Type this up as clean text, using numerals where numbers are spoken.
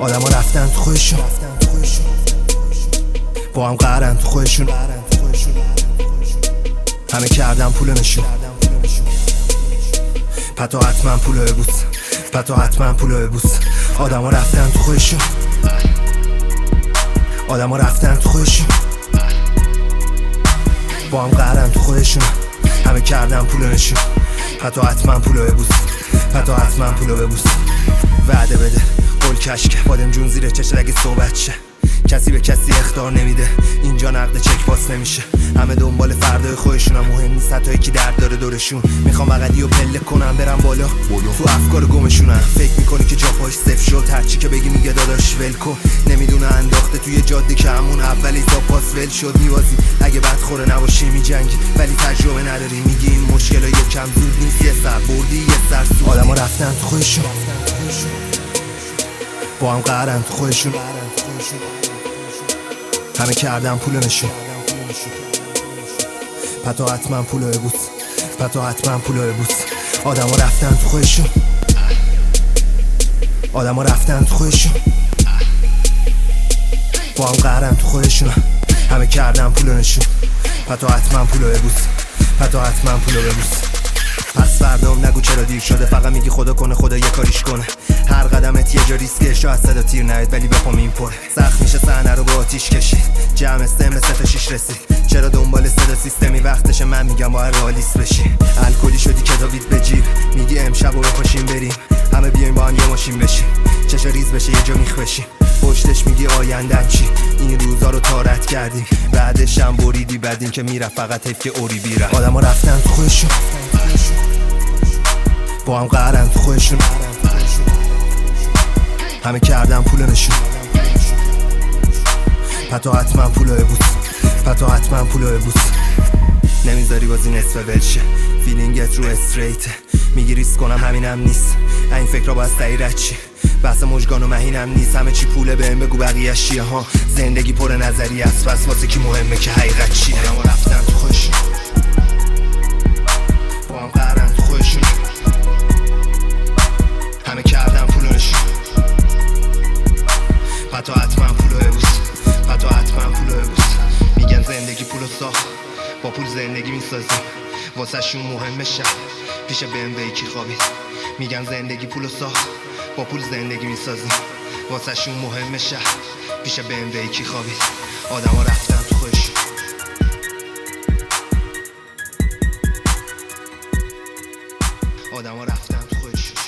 آدما رفتن تو خودشون، با هم قهرن تو خودشون، همه کردن پول نشون، پتا حتما پولو ببوس، پتا حتما پولو ببوس. آدما رفتن تو خودشون، آدما رفتن تو خودشون، با هم قهرن تو خودشون، همه کردن پولو نشون، پتا حتما پولو ببوس، پتا حتما پولو ببوس. وعده بده قول کشکه، بادم جون زیر چشت اگه صحبت شه، کسی به کسی اخطار نمیده، اینجا نقد چک پاس نمیشه، همه دنبال فردای خودشونم، مهم نیست حتی یکی درد داره دورشون، میخوام بغلی و پله کنم برم بالا تو افکار گمشونم. فکر میکنی که جا پاش صفر شد، هرچی که بگی میگه داداش ولکو، نمیدونه انداخته توی جاده که همون اولی تا پاس ول شد. میوازی اگه بدخوره نباشی میجنگی، ولی تجربه نداری، میگی این مشکلا یکم زود نیست، یه سر بردی یه سر سود. آدما رفتن تو خودشون، با هم قهرن تو خودشون، همه کردن پولو نشون، پتا حتما پولو ببوس، پتا حتما پولو ببوس. آدما رفتن تو خودشون، آدما رفتن تو خودشون، با هم قهرن تو خودشون، همه کردن پولو نشون، پتا حتما پولو ببوس، پتا حتما پولو ببوس. پس فردام نگو چرا دیر شده، فقط میگی خدا کنه خدا یه کاریش کنه. هر قدمت یه جا ریسکه، شاید صدا تیر نهید ولی بپام این پره. سخت میشه صحنه رو با آتیش کشید، جمع استمر 3 تا 6 رسید. چرا دنبال صدا سیستمی وقتشه، من میگم باید رئالیست بشی. الکلی شدی کتابیت به جیب، میگی امشب رو بپاشیم بریم، همه بیایم با هم یه ماشین بشیم، چشا ریز بشه یه جا میخ بشیم. پشتش میگی آیندن چی، این روزا رو تارت کردیم، بعدش هم بریدی بعدین که میرفت فقط حیف که اوری بیره. آدما رفتن تو خودشون، با هم قهرن تو خودشون، همه کردن پولو نشون، پتا حتما پولو ببوس، پتا حتما پولو ببوس. نمیذاری بازی نصف ولشه، فیلینگت رو استریته، میگی ریسک کنم همینم نیست، این فکر را باید سعی رد چی، بحث مژگان و مهینم نیست، همه چی پوله بهم بگو بقیه‌اش چیه ها. زندگی پر نظری است، پس واسه کی مهمه که حقیقت چیه. آدما رفتن تو خودشون، با هم قهرن تو خودشون، همه کردن پولو نشون، پتا حتما پولو ببوس، پتا حتما پولو ببوس. میگن زندگی پولو ساخت، با پول زندگی میسازیم، واسه شون مهمه شب پیش BMW کی خوابید. میگن زندگی پولو ساخت، با پول زندگی میسازیم، واسه شون مهمه شب پیش BMW کی خوابید. آدما رفتن تو خودشون، آدما رفتن تو خودشون.